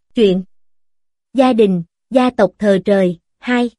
Chuyện gia đình, gia tộc thờ trời, 2.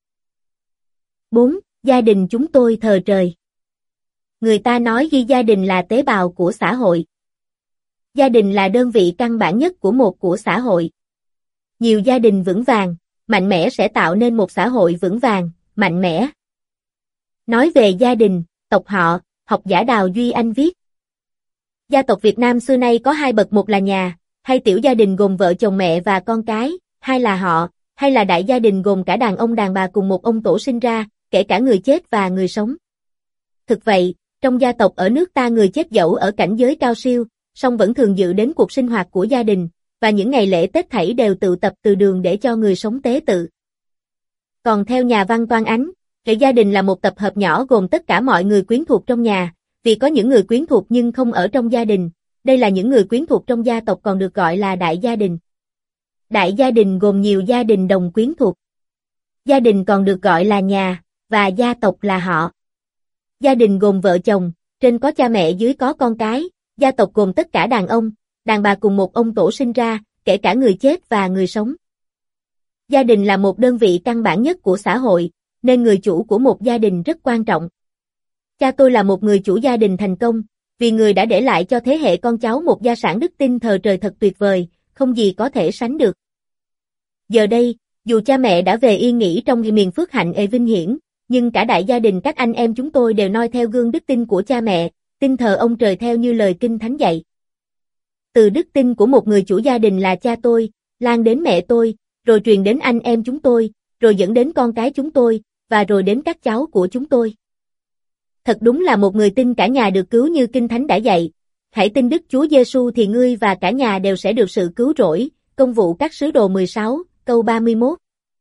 4. Gia đình chúng tôi thờ trời. Người ta nói ghi gia đình là tế bào của xã hội. Gia đình là đơn vị căn bản nhất của xã hội. Nhiều gia đình vững vàng, mạnh mẽ sẽ tạo nên một xã hội vững vàng, mạnh mẽ. Nói về gia đình, tộc họ, học giả Đào Duy Anh viết. Gia tộc Việt Nam xưa nay có hai bậc, một là nhà, hay tiểu gia đình gồm vợ chồng mẹ và con cái, hai là họ, hay là đại gia đình gồm cả đàn ông đàn bà cùng một ông tổ sinh ra, kể cả người chết và người sống. Thực vậy, trong gia tộc ở nước ta người chết dẫu ở cảnh giới cao siêu, song vẫn thường dự đến cuộc sinh hoạt của gia đình, và những ngày lễ Tết thảy đều tụ tập từ đường để cho người sống tế tự. Còn theo nhà văn Toan Ánh, cái gia đình là một tập hợp nhỏ gồm tất cả mọi người quyến thuộc trong nhà, vì có những người quyến thuộc nhưng không ở trong gia đình, đây là những người quyến thuộc trong gia tộc còn được gọi là đại gia đình. Đại gia đình gồm nhiều gia đình đồng quyến thuộc. Gia đình còn được gọi là nhà, và gia tộc là họ. Gia đình gồm vợ chồng, trên có cha mẹ dưới có con cái, gia tộc gồm tất cả đàn ông, đàn bà cùng một ông tổ sinh ra, kể cả người chết và người sống. Gia đình là một đơn vị căn bản nhất của xã hội, nên người chủ của một gia đình rất quan trọng. Cha tôi là một người chủ gia đình thành công, vì người đã để lại cho thế hệ con cháu một gia sản đức tin thờ trời thật tuyệt vời, không gì có thể sánh được. Giờ đây, dù cha mẹ đã về yên nghỉ trong miền phước hạnh vinh hiển, nhưng cả đại gia đình các anh em chúng tôi đều noi theo gương đức tin của cha mẹ, tin thờ ông trời theo như lời Kinh Thánh dạy. Từ đức tin của một người chủ gia đình là cha tôi, lan đến mẹ tôi, rồi truyền đến anh em chúng tôi, rồi dẫn đến con cái chúng tôi, và rồi đến các cháu của chúng tôi. Thật đúng là một người tin cả nhà được cứu như Kinh Thánh đã dạy. Hãy tin Đức Chúa Giêsu thì ngươi và cả nhà đều sẽ được sự cứu rỗi. Công vụ các sứ đồ 16, câu 31.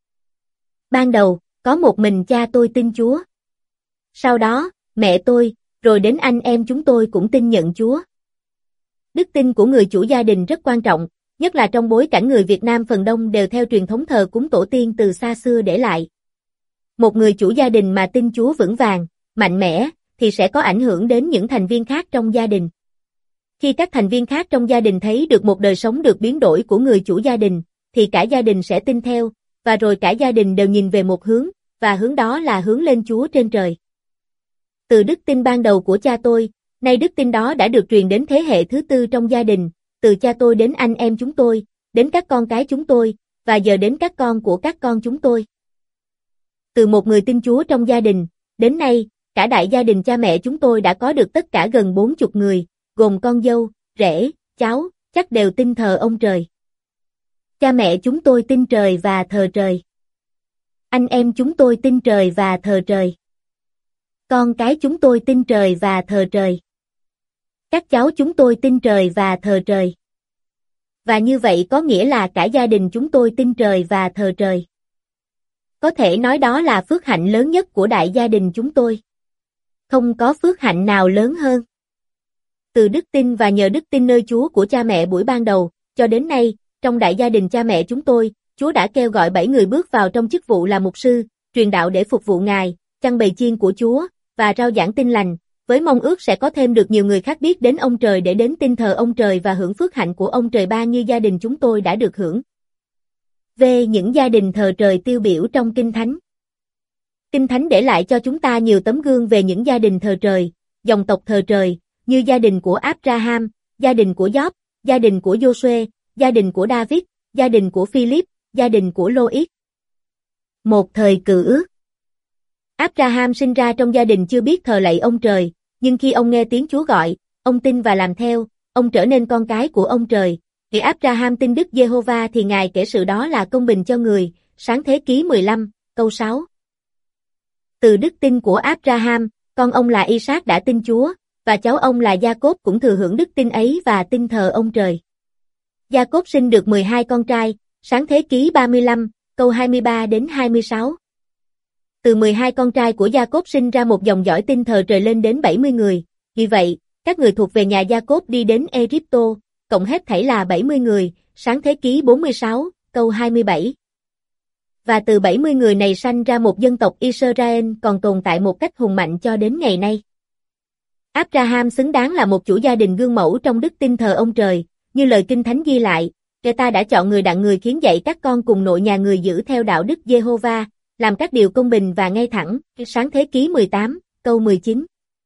Ban đầu, có một mình cha tôi tin Chúa. Sau đó, mẹ tôi, rồi đến anh em chúng tôi cũng tin nhận Chúa. Đức tin của người chủ gia đình rất quan trọng, nhất là trong bối cảnh người Việt Nam phần đông đều theo truyền thống thờ cúng tổ tiên từ xa xưa để lại. Một người chủ gia đình mà tin Chúa vững vàng, mạnh mẽ, thì sẽ có ảnh hưởng đến những thành viên khác trong gia đình. Khi các thành viên khác trong gia đình thấy được một đời sống được biến đổi của người chủ gia đình, thì cả gia đình sẽ tin theo, và rồi cả gia đình đều nhìn về một hướng, và hướng đó là hướng lên Chúa trên trời. Từ đức tin ban đầu của cha tôi, nay đức tin đó đã được truyền đến thế hệ thứ tư trong gia đình, từ cha tôi đến anh em chúng tôi, đến các con cái chúng tôi, và giờ đến các con của các con chúng tôi. Từ một người tin Chúa trong gia đình, đến nay, cả đại gia đình cha mẹ chúng tôi đã có được tất cả gần 40 người, gồm con dâu, rể, cháu, chắc đều tin thờ ông trời. Cha mẹ chúng tôi tin trời và thờ trời. Anh em chúng tôi tin trời và thờ trời. Con cái chúng tôi tin trời và thờ trời. Các cháu chúng tôi tin trời và thờ trời. Và như vậy có nghĩa là cả gia đình chúng tôi tin trời và thờ trời. Có thể nói đó là phước hạnh lớn nhất của đại gia đình chúng tôi. Không có phước hạnh nào lớn hơn. Từ đức tin và nhờ đức tin nơi Chúa của cha mẹ buổi ban đầu, cho đến nay, trong đại gia đình cha mẹ chúng tôi, Chúa đã kêu gọi 7 người bước vào trong chức vụ là mục sư, truyền đạo để phục vụ Ngài, chăn bầy chiên của Chúa, và rao giảng tin lành, với mong ước sẽ có thêm được nhiều người khác biết đến ông trời để đến tin thờ ông trời và hưởng phước hạnh của ông trời ban như gia đình chúng tôi đã được hưởng. Về những gia đình thờ trời tiêu biểu trong Kinh Thánh. Kinh Thánh để lại cho chúng ta nhiều tấm gương về những gia đình thờ trời, dòng tộc thờ trời, như gia đình của Abraham, gia đình của Job, gia đình của Giô-suê, gia đình của David, gia đình của Philip, gia đình của Lô-ít. Một thời cựu ước. Abraham sinh ra trong gia đình chưa biết thờ lạy ông trời, nhưng khi ông nghe tiếng Chúa gọi, ông tin và làm theo, ông trở nên con cái của ông trời. Vì Abraham tin Đức Giê-hô-va thì Ngài kể sự đó là công bình cho người, Sáng Thế Ký 15, câu 6. Từ đức tin của Abraham, con ông là Isaac đã tin Chúa, và cháu ông là Gia-cốp cũng thừa hưởng đức tin ấy và tin thờ ông trời. Gia-cốp sinh được 12 con trai, Sáng Thế Ký 35, câu 23 đến 26. Từ 12 con trai của Gia-cốp sinh ra một dòng dõi tin thờ trời lên đến 70 người, vì vậy, các người thuộc về nhà Gia-cốp đi đến Ê-díp-tô, cộng hết thảy là 70 người, Sáng Thế Ký 46, câu 27. Và từ 70 người này sanh ra một dân tộc Israel còn tồn tại một cách hùng mạnh cho đến ngày nay. Abraham xứng đáng là một chủ gia đình gương mẫu trong đức tin thờ ông trời, như lời Kinh Thánh ghi lại, Kẻ ta đã chọn người đặng người khiến dạy các con cùng nội nhà người giữ theo đạo đức Giê-hô-va, làm các điều công bình và ngay thẳng. Sáng thế ký 18, câu 19.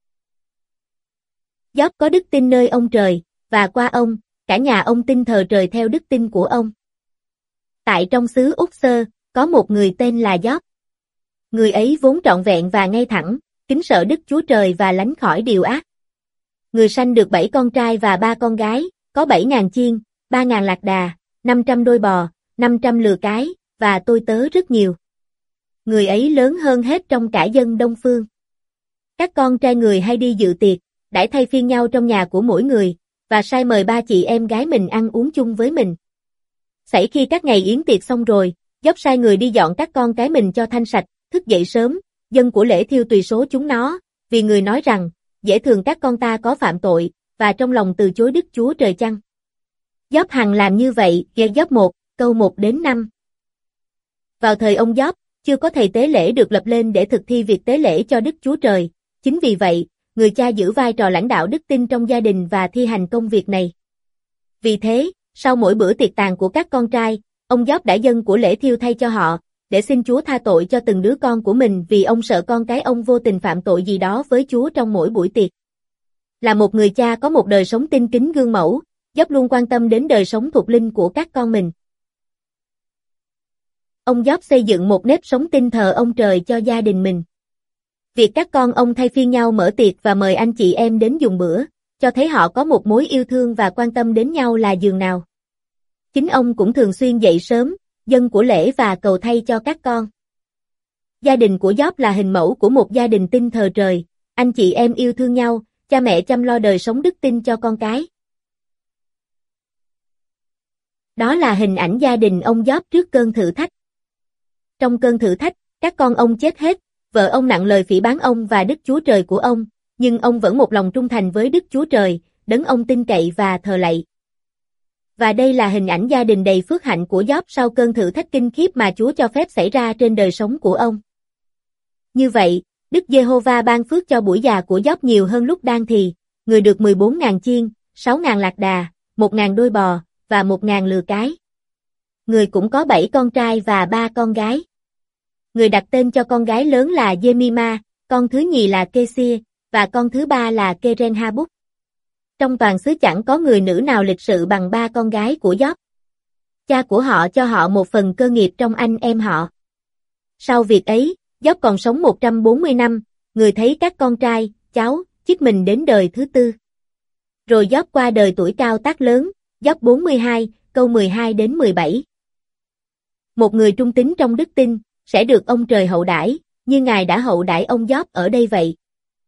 Gióp có đức tin nơi ông trời, và qua ông, cả nhà ông tin thờ trời theo đức tin của ông. Tại trong xứ Úc Sơ, có một người tên là Gióp. Người ấy vốn trọn vẹn và ngay thẳng, kính sợ Đức Chúa Trời và lánh khỏi điều ác. Người sanh được 7 con trai và 3 con gái, có 7.000 chiên, 3.000 lạc đà, 500 đôi bò, 500 lừa cái, và tôi tớ rất nhiều. Người ấy lớn hơn hết trong cả dân Đông Phương. Các con trai người hay đi dự tiệc, đãi thay phiên nhau trong nhà của mỗi người, và sai mời 3 chị em gái mình ăn uống chung với mình. Xảy khi các ngày yến tiệc xong rồi, Gióp sai người đi dọn các con cái mình cho thanh sạch, thức dậy sớm, dân của lễ thiêu tùy số chúng nó, vì người nói rằng, dễ thường các con ta có phạm tội, và trong lòng từ chối Đức Chúa Trời chăng. Gióp hằng làm như vậy, Gióp 1, câu 1 đến 5. Vào thời ông Gióp, chưa có thầy tế lễ được lập lên để thực thi việc tế lễ cho Đức Chúa Trời, chính vì vậy, người cha giữ vai trò lãnh đạo đức tin trong gia đình và thi hành công việc này. Vì thế, sau mỗi bữa tiệc tàn của các con trai, ông Gióp đã dâng của lễ thiêu thay cho họ, để xin Chúa tha tội cho từng đứa con của mình vì ông sợ con cái ông vô tình phạm tội gì đó với Chúa trong mỗi buổi tiệc. Là một người cha có một đời sống tin kính gương mẫu, Gióp luôn quan tâm đến đời sống thuộc linh của các con mình. Ông Gióp xây dựng một nếp sống tin thờ ông trời cho gia đình mình. Việc các con ông thay phiên nhau mở tiệc và mời anh chị em đến dùng bữa, cho thấy họ có một mối yêu thương và quan tâm đến nhau là giường nào. Chính ông cũng thường xuyên dậy sớm, dâng của lễ và cầu thay cho các con. Gia đình của Gióp là hình mẫu của một gia đình tin thờ trời, anh chị em yêu thương nhau, cha mẹ chăm lo đời sống đức tin cho con cái. Đó là hình ảnh gia đình ông Gióp trước cơn thử thách. Trong cơn thử thách, các con ông chết hết, vợ ông nặng lời phỉ báng ông và Đức Chúa Trời của ông, nhưng ông vẫn một lòng trung thành với Đức Chúa Trời, đấng ông tin cậy và thờ lạy. Và đây là hình ảnh gia đình đầy phước hạnh của Gióp sau cơn thử thách kinh khiếp mà Chúa cho phép xảy ra trên đời sống của ông. Như vậy, Đức Giê-hô-va ban phước cho buổi già của Gióp nhiều hơn lúc đang thì, người được 14.000 chiên, 6.000 lạc đà, 1.000 đôi bò, và 1.000 lừa cái. Người cũng có 7 con trai và 3 con gái. Người đặt tên cho con gái lớn là Jemima, con thứ nhì là Kesia, và con thứ ba là Keren-ha-búc. Trong toàn xứ chẳng có người nữ nào lịch sự bằng 3 con gái của Gióp. Cha của họ cho họ một phần cơ nghiệp trong anh em họ. Sau việc ấy, Gióp còn sống 140 năm, người thấy các con trai, cháu, chích mình đến đời thứ 4. Rồi Gióp qua đời tuổi cao tác lớn, Gióp 42, câu 12 đến 17. Một người trung tín trong đức tin, sẽ được ông trời hậu đãi, như Ngài đã hậu đãi ông Gióp ở đây vậy.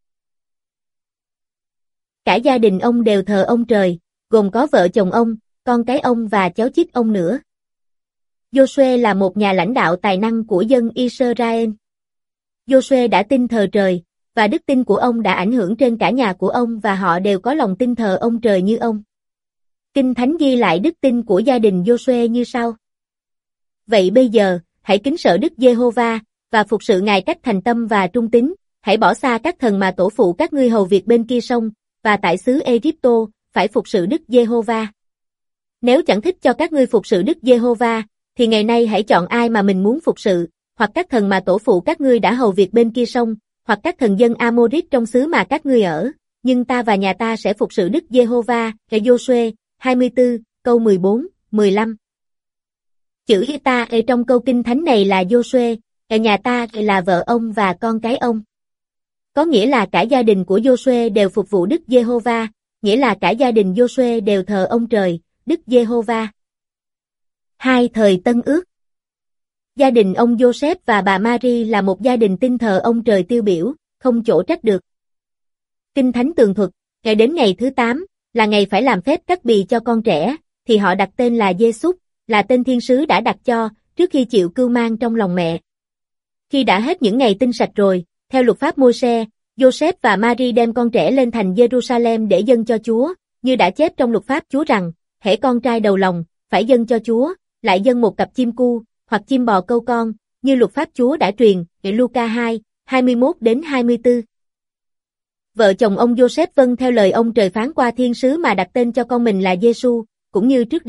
Cả gia đình ông đều thờ ông trời, gồm có vợ chồng ông, con cái ông và cháu chít ông nữa. Giô-suê là một nhà lãnh đạo tài năng của dân Israel. Giô-suê đã tin thờ trời, và đức tin của ông đã ảnh hưởng trên cả nhà của ông và họ đều có lòng tin thờ ông trời như ông. Kinh Thánh ghi lại đức tin của gia đình Giô-suê như sau. Vậy bây giờ, hãy kính sợ Đức Giê-hô-va, và phục sự Ngài cách thành tâm và trung tín, hãy bỏ xa các thần mà tổ phụ các ngươi hầu việc bên kia sông, và tại xứ Ê-díp-tô, phải phục sự Đức Giê-hô-va. Nếu chẳng thích cho các ngươi phục sự Đức Giê-hô-va, thì ngày nay hãy chọn ai mà mình muốn phục sự, hoặc các thần mà tổ phụ các ngươi đã hầu việc bên kia sông, hoặc các thần dân Amorit trong xứ mà các ngươi ở, nhưng ta và nhà ta sẽ phục sự Đức Giê-hô-va. Giô-suê 24, câu 14, 15. Chữ ta ở trong câu kinh thánh này là Giô-suê, nhà ta là vợ ông và con cái ông. Có nghĩa là cả gia đình của Giô-suê đều phục vụ Đức Giê-hô-va, nghĩa là cả gia đình Giô-suê đều thờ ông trời, Đức Giê-hô-va. 2. Thời Tân Ước. Gia đình ông Joseph và bà Mary là một gia đình tin thờ ông trời tiêu biểu, không chỗ trách được. Kinh Thánh tường thuật, ngày đến ngày thứ 8, là ngày phải làm phép cắt bì cho con trẻ, thì họ đặt tên là Giê-súc, là tên thiên sứ đã đặt cho, trước khi chịu cưu mang trong lòng mẹ. Khi đã hết những ngày tinh sạch rồi, theo luật pháp Môi-se, Joseph và Mary đem con trẻ lên thành Jerusalem để dâng cho Chúa, như đã chép trong luật pháp Chúa rằng, hễ con trai đầu lòng, phải dâng cho Chúa, lại dâng một cặp chim cu, hoặc chim bò câu con, như luật pháp Chúa đã truyền, Luca 2, 21 đến 24. Vợ chồng ông Joseph vâng theo lời ông trời phán qua thiên sứ mà đặt tên cho con mình là Giê-xu, cũng như trước đó,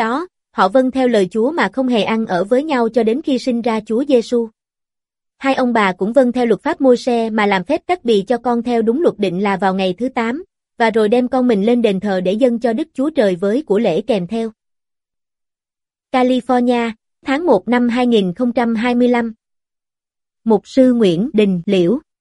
họ vâng theo lời Chúa mà không hề ăn ở với nhau cho đến khi sinh ra Chúa Giêsu. Hai ông bà cũng vâng theo luật pháp Môi-se mà làm phép cắt bì cho con theo đúng luật định là vào ngày thứ 8, và rồi đem con mình lên đền thờ để dâng cho Đức Chúa Trời với của lễ kèm theo. California, tháng 1 năm 2025. Mục sư Nguyễn Đình Liễu